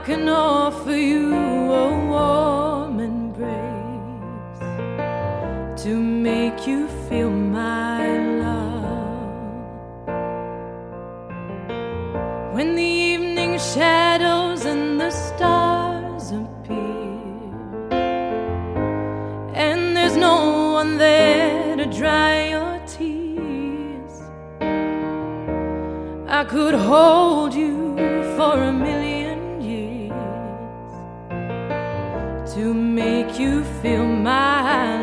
can offer you a warm embrace to make you feel my love. When the evening shadows and the stars appear, and there's no one there to dry your tears, I could hold you for a million years to make you feel my